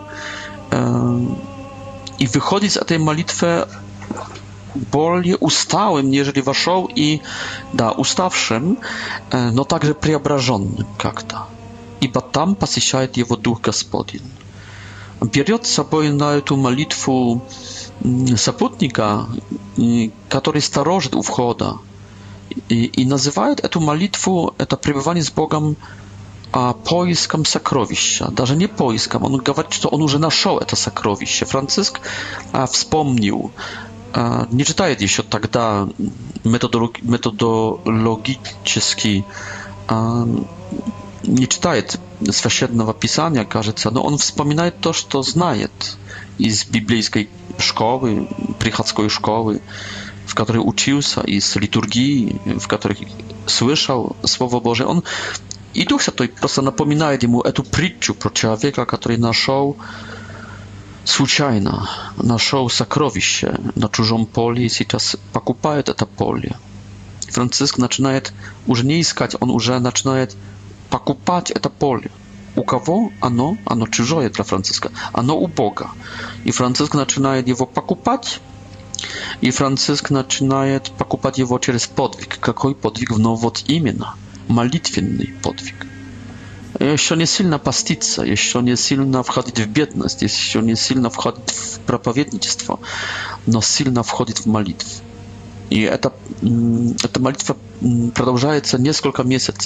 и выходит из этой молитвы более усталым, нежели вошел, и, да, уставшим, но также преображенным как-то. Ибо там посещает его Дух Господень. Берет с собой на эту молитву сопутника, который сторожит у входа, и, и называет эту молитву, это пребывание с Богом, а, поиском сокровища. Даже не поиском, он говорит, что он уже нашел это сокровище. Франциск а, вспомнил, не читает еще тогда методологически не читает священного писания, кажется, но он вспоминает то, что знает из библейской школы, приходской школы, в которой учился, из литургии, в которой слышал Слово Божие. Он, и Дух Святой просто напоминает ему эту притчу про человека, который нашел случайно, нашел сокровище на чужом поле и сейчас покупает это поле. Франциск начинает уже не искать, он уже начинает покупать это поле. У кого оно? Оно чужое для Франциска. Оно у Бога. И Франциск начинает его покупать. И Франциск начинает покупать его через подвиг. Какой подвиг? Ну вот именно. Молитвенный подвиг. Еще не сильно поститься, еще не сильно входить в бедность, еще не сильно входить в проповедничество, но сильно входит в молитву. И эта, эта молитва продолжается несколько месяцев.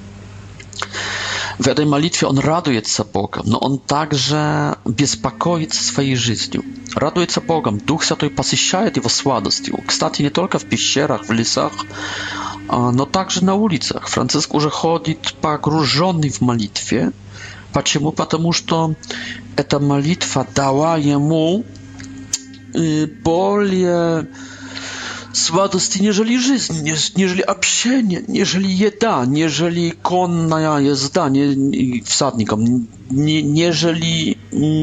В этой молитве он радуется Богом, но он также беспокоится своей жизнью. Радуется Богом. Дух Святой посещает его сладостью. Кстати, не только в пещерах, в лесах, но также на улицах. Франциск уже ходит погруженный в молитве. Почему? Потому что эта молитва дала ему более сладости, нежели жизнь, нежели общение, нежели еда, нежели конная езда не, всадником, не, нежели,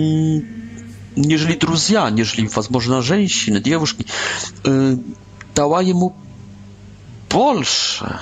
нежели друзья, нежели, возможно, женщины, девушки. Э, дала ему больше,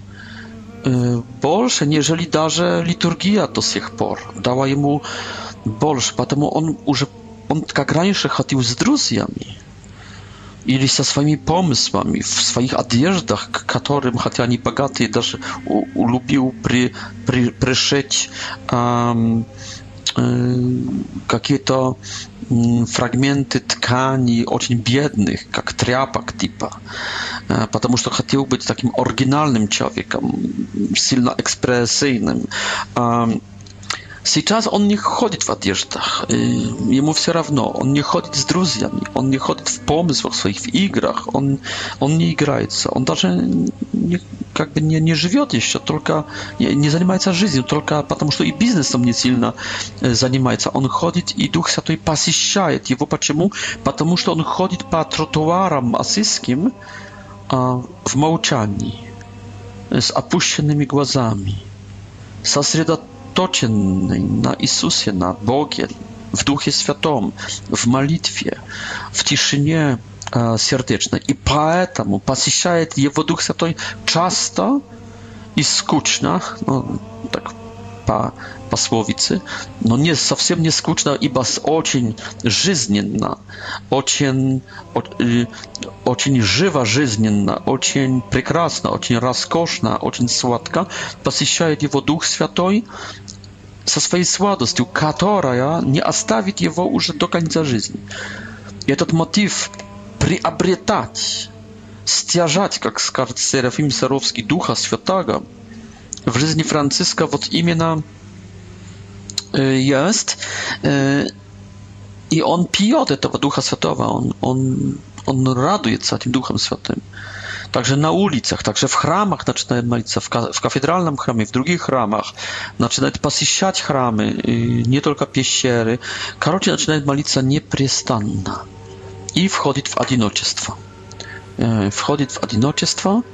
э, больше, нежели даже литургия до сих пор. Дала ему больше, потому он уже, он как раньше ходил с друзьями, или со своими помыслами, в своих одеждах, к которым, хотя они богатые, даже любил при, при, пришить эм, э, какие-то э, фрагменты ткани очень бедных, как тряпок типа, э, потому что хотел быть таким оригинальным человеком, сильно экспрессивным. Э, Сейчас он не ходит в одеждах, ему все равно, он не ходит с друзьями, он не ходит в помыслах своих, в играх, он, он не играется, он даже не, как бы не, не живет еще, только не, не занимается жизнью, только потому что и бизнесом не сильно занимается. Он ходит, и Дух Святой посещает его. Почему? Потому что он ходит по тротуарам ассизским а, в молчании, с опущенными глазами, сосредоточенный на Иисусе, на Боге, в Духе Святом, в молитве, в тишине э, сердечной. И поэтому посещает его Дух Святой часто и скучно, ну, так по пословице, но не совсем не скучно, ибо очень жизненно, очень, очень живо жизненно, очень прекрасно, очень роскошно, очень сладко посещает его Дух Святой со своей сладостью, которая не оставит его уже до конца жизни. И этот мотив приобретать, стяжать, как скажет Серафим Саровский, Духа Святого в жизни Франциска вот именно э, есть, э, и он пьет этого Духа Святого, он, он, он радуется этим Духом Святым. Также на улицах, также в храмах начинает молиться, в, в кафедральном храме, в других храмах, начинает посещать храмы, не только пещеры. Короче, начинает молиться непрестанно и входит в одиночество. Входит в одиночество,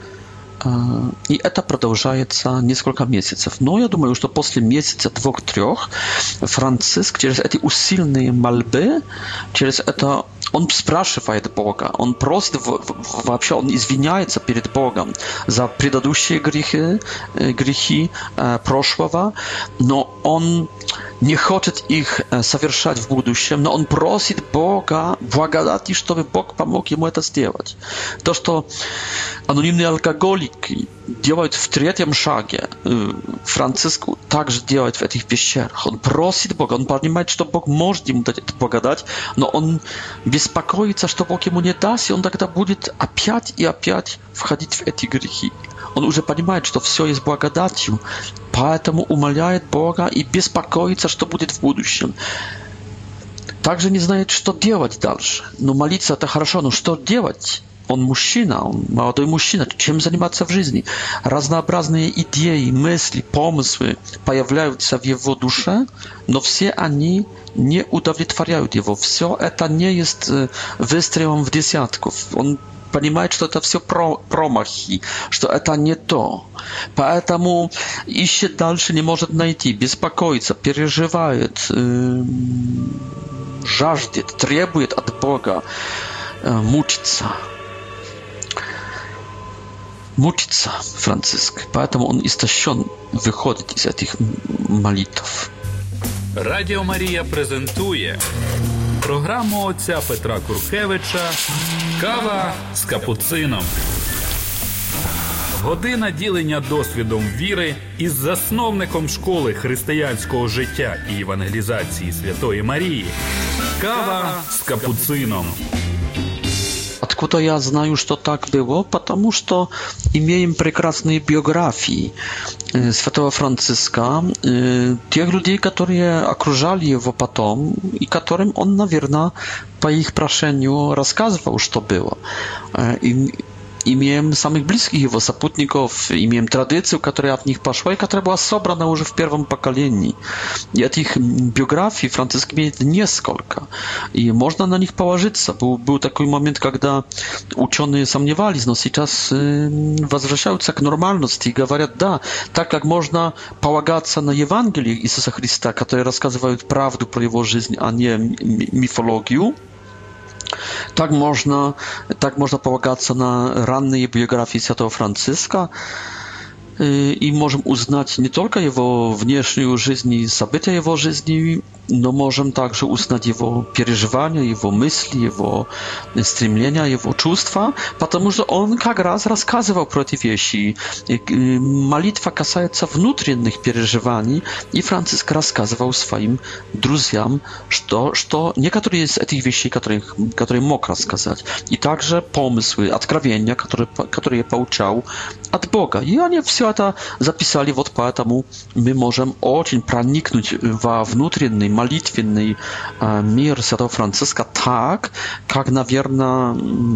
и это продолжается несколько месяцев. Но я думаю, что после месяца, двух-трех, Франциск через эти усиленные мольбы, через это он спрашивает Бога, он просит, вообще он извиняется перед Богом за предыдущие грехи, грехи э, прошлого, но он не хочет их совершать в будущем, но он просит Бога благодати, чтобы Бог помог ему это сделать. То, что анонимные алкоголики делают в третьем шаге, Франциск также делает в этих пещерах. Он просит Бога, он понимает, что Бог может ему дать эту благодать, но он беспокоится, что Бог ему не даст, и он тогда будет опять и опять входить в эти грехи. Он уже понимает, что все есть благодатью, поэтому умоляет Бога и беспокоится, что будет в будущем. Также не знает, что делать дальше. Но молиться это хорошо, но что делать? он мужчина, он молодой мужчина, чем заниматься в жизни. Разнообразные идеи, мысли, помыслы появляются в его душе, но все они не удовлетворяют его. Все это не есть выстрелом в десятку. Он понимает, что это все промахи, что это не то. Поэтому ищет дальше, не может найти, беспокоится, переживает, э, жаждет, требует от Бога, э, мучится. Мучится Франциск, поэтому он истощен, выходит из этих молитв. Радіо Марія презентує програму отця Петра Куркевича «Кава з капуцином». Година ділення досвідом віри із засновником школи християнського життя і евангелізації Святої Марії. «Кава з капуцином». Откуда я знаю, что так было? Потому что имеем прекрасные биографии святого Франциска, тех людей, которые окружали его потом, и которым он, наверное, по их прошению рассказывал, что было. И имеем самых близких его сопутников, имеем традицию, которая от них пошла и которая была собрана уже в первом поколении. И этих биографий Франциск имеет несколько, и можно на них положиться. Был, был такой момент, когда ученые сомневались, но сейчас э, возвращаются к нормальности и говорят, да, так как можно полагаться на Евангелие Иисуса Христа, которые рассказывают правду про его жизнь, а не мифологию, Так можно, так можно полагаться на ранние биографии святого Франциска и можем узнать не только его внешнюю жизнь и события его жизни, но можем также узнать его переживания, его мысли, его стремления, его чувства, потому что он как раз рассказывал про эти вещи. Молитва касается внутренних переживаний, и Франциск рассказывал своим друзьям, что, что некоторые из этих вещей, которые, которые мог рассказать, и также помыслы, откровения, которые, которые получал от Бога. И они все это записали, вот поэтому мы можем очень проникнуть во внутренний молитвенный э, мир святого Франциска так, как, наверное,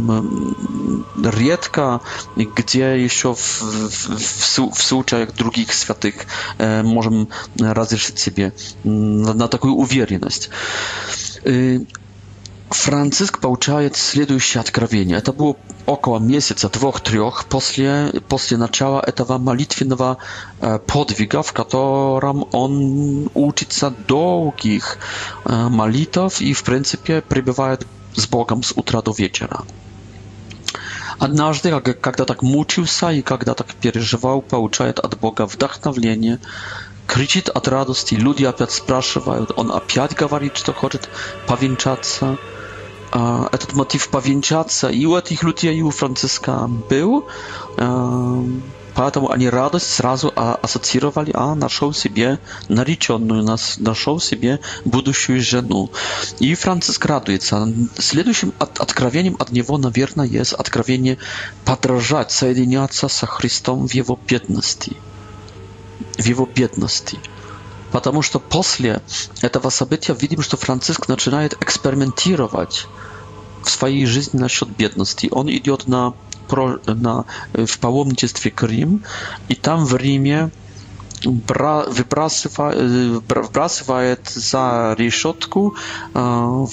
редко где еще в, в, в, в случаях других святых э, можем разрешить себе на, на такую уверенность. Э, Франциск получает следующее откровение. Это было около месяца, двух-трех после, после начала этого молитвенного э, подвига, в котором он учится долгих э, молитв и, в принципе, пребывает с Богом с утра до вечера. Однажды, когда так мучился и когда так переживал, получает от Бога вдохновение, кричит от радости, люди опять спрашивают, он опять говорит, что хочет повенчаться. Этот мотив повенчаться и у этих людей, и у Франциска был, поэтому они радость сразу ассоциировали, а нашел себе нареченную, нашел себе будущую жену. И Франциск радуется. Следующим от, откровением от него, наверное, есть откровение подражать, соединяться со Христом в его бедности. В его бедности. Потому что после этого события видим, что Франциск начинает экспериментировать в своей жизни насчет бедности. Он идет на, на, в паломничестве к Риму, и там в Риме выбрасывает, выбрасывает за решетку в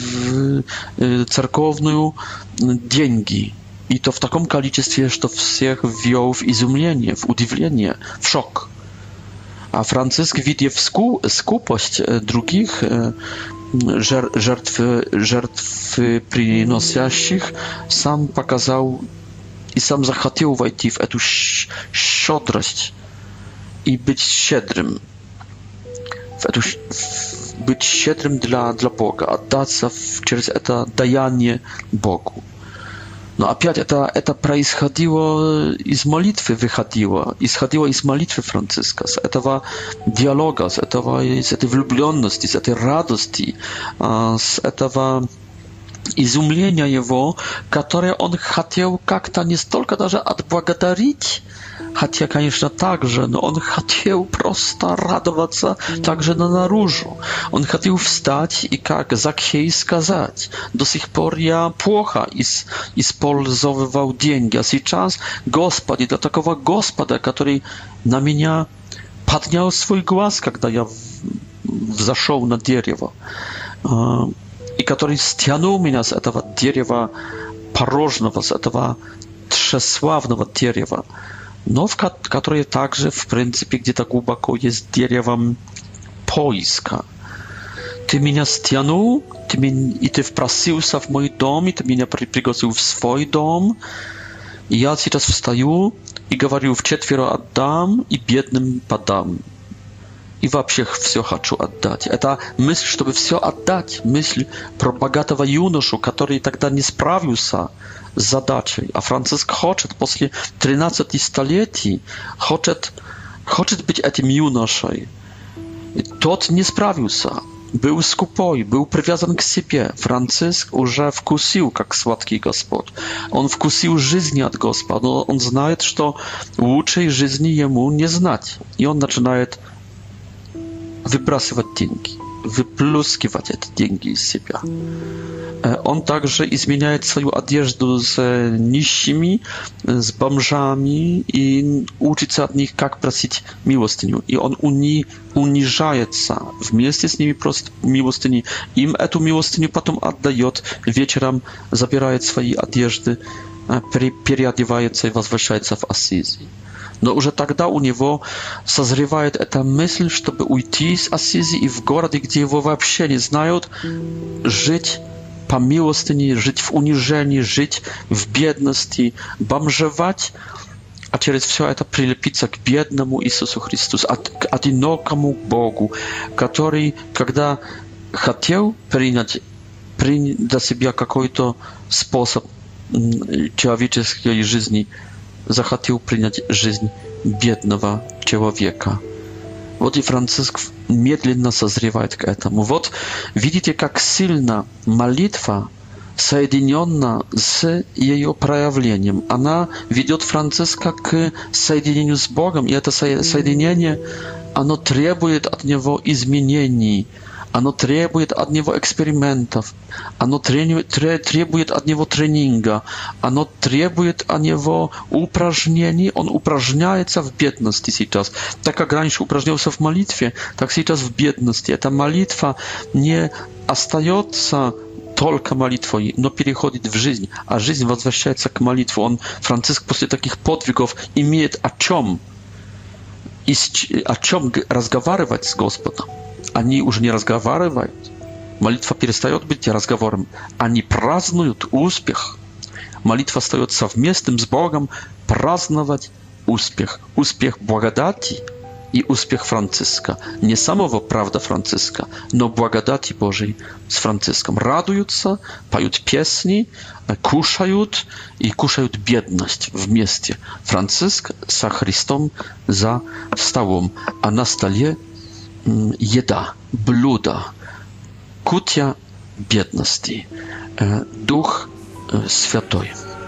церковную деньги. И то в таком количестве, что всех ввел в изумление, в удивление, в шок. А Франциск, видя скупость других жертв, жертвоприносящих, сам показал и сам захотел войти в эту щедрость и быть щедрым. В эту, быть щедрым для, для Бога, отдаться в, через это даяние Богу. Но опять это, это происходило из молитвы, выходило, исходило из молитвы Франциска, с этого диалога, с, этого, с этой влюбленности, с этой радости, с этого изумления его, которое он хотел как-то не столько даже отблагодарить хотя, конечно, также, но он хотел просто радоваться также на наружу. Он хотел встать и, как Закхей, сказать: до сих пор я плохо ис- использовал деньги, а сейчас, Господи, для такого Господа, который на меня поднял свой глаз, когда я взошел на дерево, и который стянул меня с этого дерева порожного, с этого тщеславного дерева, но в ко- которое также, в принципе, где-то глубоко есть деревом поиска. Ты меня стянул, ты меня, и ты впросился в мой дом, и ты меня при- пригласил в свой дом, и я сейчас встаю и говорю: вчетверо отдам и бедным подам. И вообще все хочу отдать. Это мысль, чтобы все отдать. Мысль про богатого юношу, который тогда не справился с задачей. А Франциск хочет после тринадцати столетий, хочет, хочет быть этим юношей. И тот не справился. Был скупой, был привязан к себе. Франциск уже вкусил, как сладкий Господь. Он вкусил жизни от Господа. Но он знает, что лучшей жизни ему не знать. И он начинает выбрасывать деньги, выплескивать эти деньги из себя. Он также изменяет свою одежду с нищими, с бомжами и учится от них, как просить милостыню. И он уни, унижается, вместе с ними просит милостыни, им эту милостыню потом отдает, вечером забирает свои одежды, переодевается и возвращается в Ассизию. Но уже тогда у него созревает эта мысль, чтобы уйти из Ассизи и в городе, где его вообще не знают, жить по милостыне, жить в унижении, жить в бедности, бомжевать, а через все это прилепиться к бедному Иисусу Христу, к одинокому Богу, который, когда хотел принять, принять для себя какой-то способ человеческой жизни, захотел принять жизнь бедного человека. Вот и Франциск медленно созревает к этому. Вот видите, как сильно молитва соединена с ее проявлением. Она ведет Франциска к соединению с Богом, и это соединение, оно требует от него изменений. Оно требует от него экспериментов, оно требует от него тренинга, оно требует от него упражнений. Он упражняется в бедности сейчас. Так как раньше упражнялся в молитве, так сейчас в бедности. Эта молитва не остается только молитвой, но переходит в жизнь, а жизнь возвращается к молитве. Он, Франциск, после таких подвигов имеет о чем, о чем разговаривать с Господом. Они уже не разговаривают. Молитва перестает быть разговором. Они празднуют успех. Молитва стает совместным с Богом праздновать успех. Успех благодати и успех Франциска. Не самого, правда, Франциска, но благодати Божией с Франциском. Радуются, поют песни, кушают и кушают бедность вместе. Франциск со Христом за столом, а на столе еда, блюдо, кутя бедности, Дух Святой.